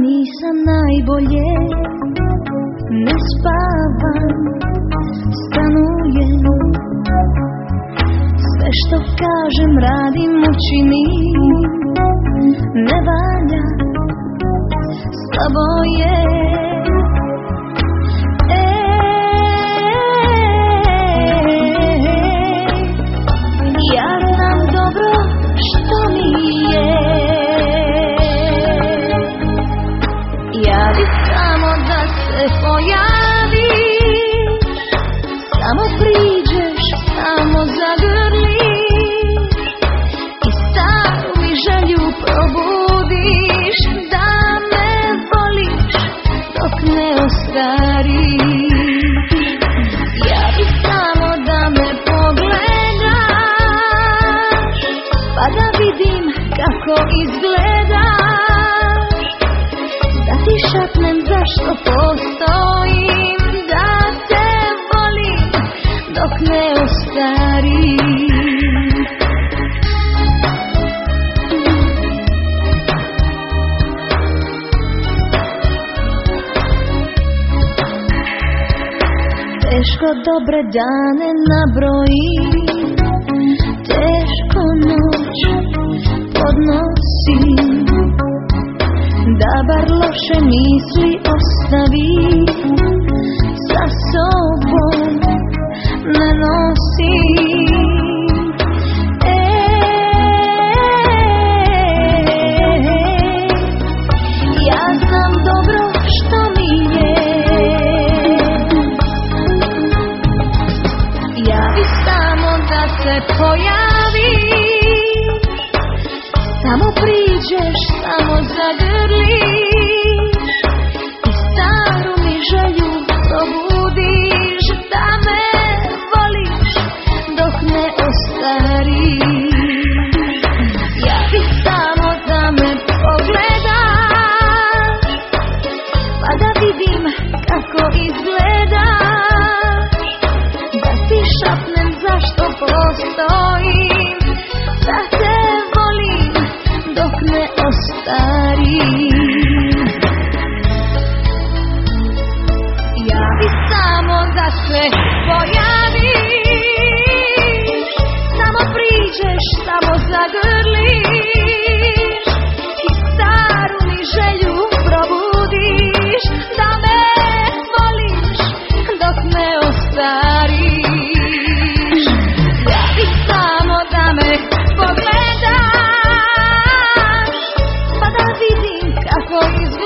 nisam najbolje, ne spavam, stanujem. Sve što kažem radim, učinim, ne valja, slabo je. Ja znam dobro što mi je. Javi samo da se pojaviš, samo priđeš, samo zagrliš i staru mi želju probudiš, da me voliš dok ne ostariš. Javi samo da me pogledaš, pa da vidim kako izgledaš, da ti šapnem zašto postojim, da te volim dok ne ostarim. Teško dobre dane nabrojim, teško noć podnosim, da bar loše misli ostavim, sa sobom ne nosim. Ja znam dobro što mi je. Javi samo da se pojaviš, samo priđeš, samo zagrliš i staru mi želju probudiš, da me voliš dok ne ostariš. Javi samo da me pogledaš, pa da vidim kako izgledaš, da ti šapnem zašto postojim, da te volim dok ne ostarim. Javi samo da se pojaviš, samo priđeš, samo zagrliš i staru mi želju probudiš, da me voliš dok ne ostariš. Javi samo da me pogledaš, pa da vidim kako izgledaš,